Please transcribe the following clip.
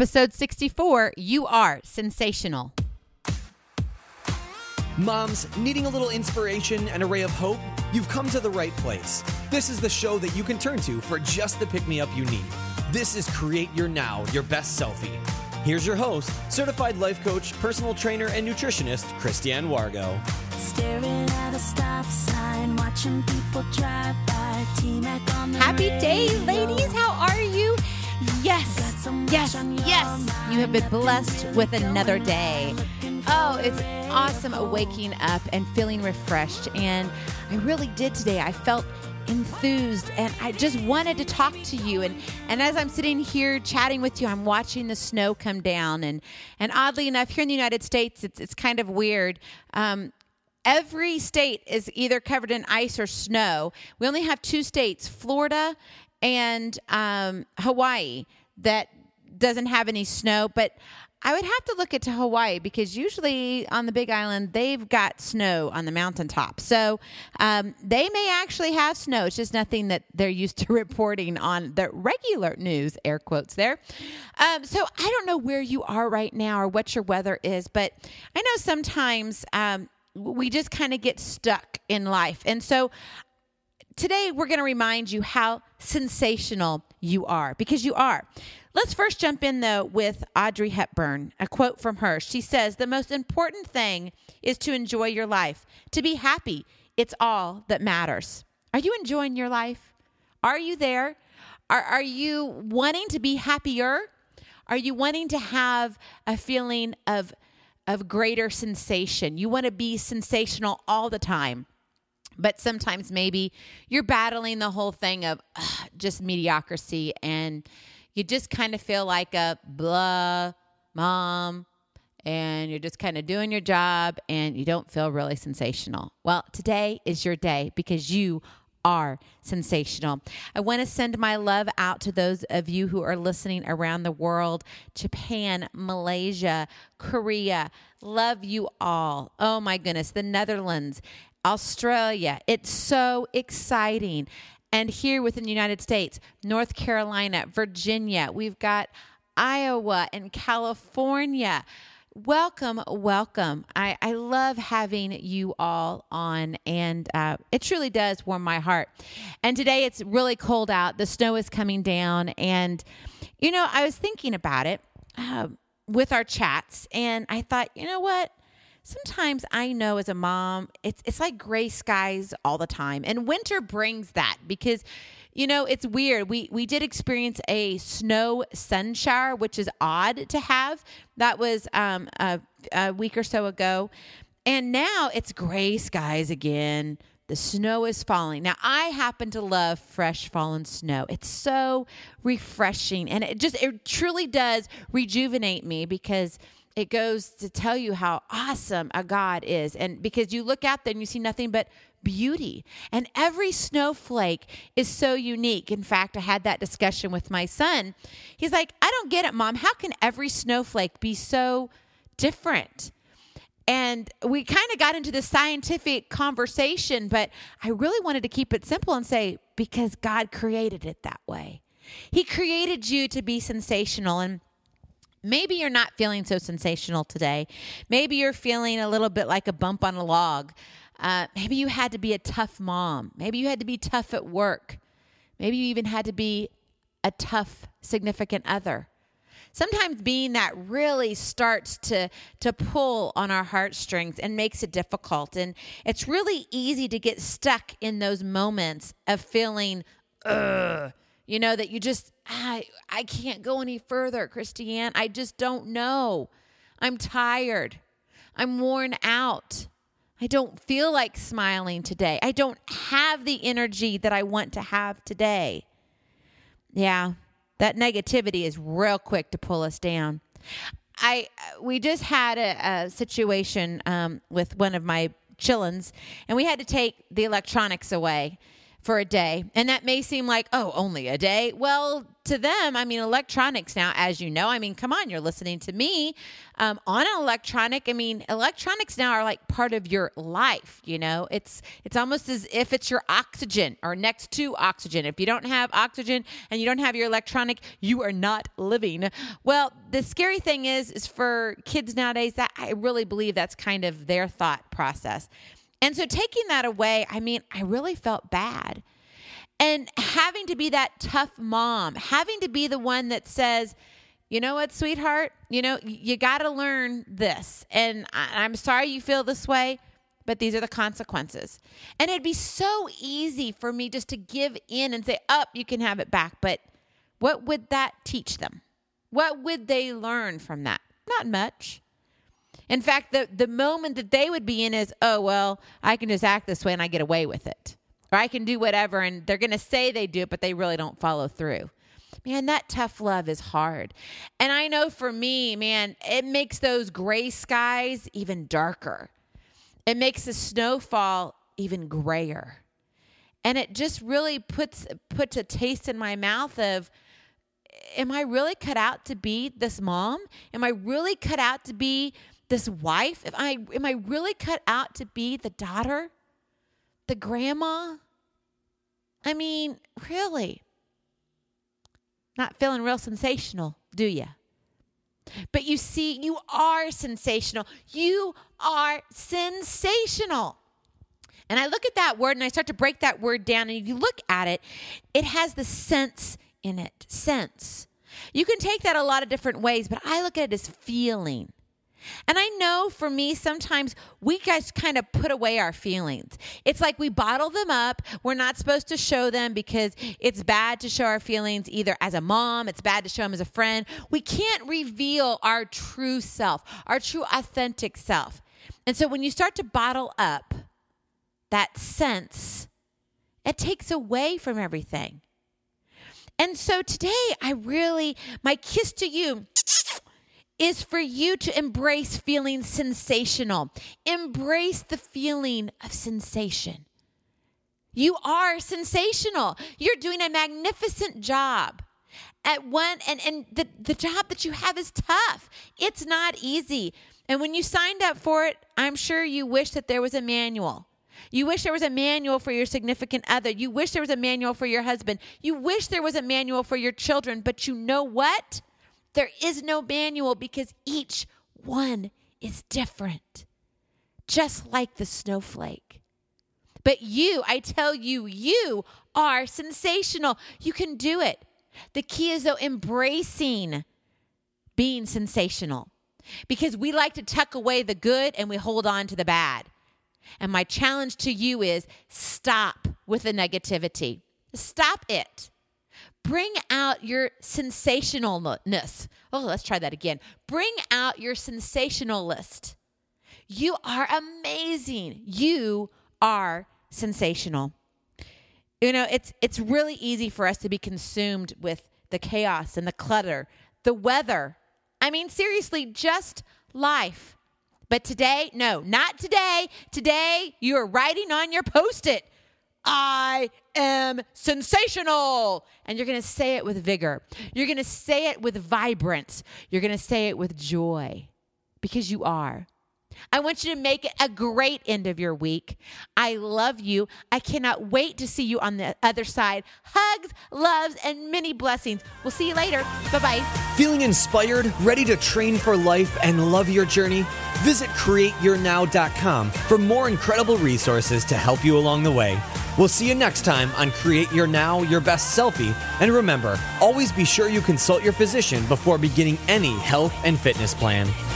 Episode 64, You Are Sensational. Moms, needing a little inspiration and a ray of hope? You've come to the right place. This is the show that you can turn to for just the pick-me-up you need. This is Create Your Now, Your Best Selfie. Here's your host, certified life coach, personal trainer, and nutritionist, Christiane Wargo. Staring at a stop sign, watching people drive by, T-Mac on the Happy day, ladies. How are you? Yes. You have been blessed with another day. Oh, it's awesome waking up and feeling refreshed. And I really did today. I felt enthused and I just wanted to talk to you. And as I'm sitting here chatting with you, I'm watching the snow come down. And oddly enough, here in the United States, it's kind of weird. Every state is either covered in ice or snow. We only have two states, Florida and Hawaii, that doesn't have any snow. But I would have to look into Hawaii because usually on the Big Island, they've got snow on the mountaintop. So they may actually have snow. It's just nothing that they're used to reporting on the regular news, air quotes there. So I don't know where you are right now or what your weather is, but I know sometimes we just kind of get stuck in life. And so today we're going to remind you how sensational you are, because you are. Let's first jump in, though, with Audrey Hepburn, a quote from her. She says, "The most important thing is to enjoy your life, to be happy. It's all that matters." Are you enjoying your life? Are you there? Are you wanting to be happier? Are you wanting to have a feeling of greater sensation? You want to be sensational all the time. But sometimes maybe you're battling the whole thing of just mediocrity, and you just kind of feel like a blah mom, and you're just kind of doing your job, and you don't feel really sensational. Well, today is your day because you are sensational. I want to send my love out to those of you who are listening around the world, Japan, Malaysia, Korea. Love you all. Oh my goodness, the Netherlands, Australia. It's so exciting. And here within the United States, North Carolina, Virginia, we've got Iowa and California. Welcome. I love having you all on, and it truly does warm my heart. And today it's really cold out. The snow is coming down, and, I was thinking about it with our chats, and I thought, you know what? Sometimes I know as a mom, it's like gray skies all the time. And winter brings that because, it's weird. We did experience a snow sun shower, which is odd to have. That was a week or so ago. And now it's gray skies again. The snow is falling. Now, I happen to love fresh fallen snow. It's so refreshing. And it truly does rejuvenate me because it goes to tell you how awesome a God is. And because you look out there and you see nothing but beauty. And every snowflake is so unique. In fact, I had that discussion with my son. He's like, "I don't get it, Mom. How can every snowflake be so different?" And we kind of got into this scientific conversation, but I really wanted to keep it simple and say, because God created it that way. He created you to be sensational. And maybe you're not feeling so sensational today. Maybe you're feeling a little bit like a bump on a log. Maybe you had to be a tough mom. Maybe you had to be tough at work. Maybe you even had to be a tough significant other. Sometimes being that really starts to pull on our heartstrings and makes it difficult. And it's really easy to get stuck in those moments of feeling, that you just, I can't go any further, Christiane. I just don't know. I'm tired. I'm worn out. I don't feel like smiling today. I don't have the energy that I want to have today. Yeah, that negativity is real quick to pull us down. We just had a situation with one of my chillins, and we had to take the electronics away for a day. And that may seem like, oh, only a day. Well, to them, I mean, electronics now, as you know, I mean, come on, you're listening to me on an electronic. I mean, electronics now are like part of your life. You know, it's almost as if it's your oxygen or next to oxygen. If you don't have oxygen and you don't have your electronic, you are not living. Well, the scary thing is for kids nowadays, that I really believe that's kind of their thought process. And so taking that away, I mean, I really felt bad. And having to be that tough mom, having to be the one that says, you know what, sweetheart, you know, you got to learn this. And I'm sorry you feel this way, but these are the consequences. And it'd be so easy for me just to give in and say, you can have it back. But what would that teach them? What would they learn from that? Not much. In fact, the moment that they would be in is, oh, well, I can just act this way and I get away with it. Or I can do whatever, and they're going to say they do it, but they really don't follow through. Man, that tough love is hard. And I know for me, man, it makes those gray skies even darker. It makes the snowfall even grayer. And it just really puts a taste in my mouth of, am I really cut out to be this mom? Am I really cut out to be this wife? Am I really cut out to be the daughter? The grandma? I mean, really? Not feeling real sensational, do you? But you see, you are sensational. You are sensational. And I look at that word and I start to break that word down. And if you look at it, it has the sense in it. Sense. You can take that a lot of different ways, but I look at it as feeling. And I know for me, sometimes we guys kind of put away our feelings. It's like we bottle them up. We're not supposed to show them because it's bad to show our feelings either as a mom. It's bad to show them as a friend. We can't reveal our true self, our true authentic self. And so when you start to bottle up that sense, it takes away from everything. And so today, my kiss to you is for you to embrace feeling sensational. Embrace the feeling of sensation. You are sensational. You're doing a magnificent job at one, and the job that you have is tough. It's not easy. And when you signed up for it, I'm sure you wish that there was a manual. You wish there was a manual for your significant other. You wish there was a manual for your husband. You wish there was a manual for your children. But you know what? There is no manual because each one is different, just like the snowflake. But you, I tell you, you are sensational. You can do it. The key is, though, embracing being sensational, because we like to tuck away the good and we hold on to the bad. And my challenge to you is stop with the negativity. Stop it. Bring out your sensationalness. Oh, let's try that again. Bring out your sensationalist. You are amazing. You are sensational. You know, it's really easy for us to be consumed with the chaos and the clutter, the weather. I mean, seriously, just life. But today, no, not today. Today, you are writing on your Post-it, I am sensational. And you're going to say it with vigor. You're going to say it with vibrance. You're going to say it with joy, because you are. I want you to make it a great end of your week. I love you. I cannot wait to see you on the other side. Hugs, loves, and many blessings. We'll see you later. Bye-bye. Feeling inspired, ready to train for life and love your journey? Visit CreateYourNow.com for more incredible resources to help you along the way. We'll see you next time on Create Your Now, Your Best Selfie. And remember, always be sure you consult your physician before beginning any health and fitness plan.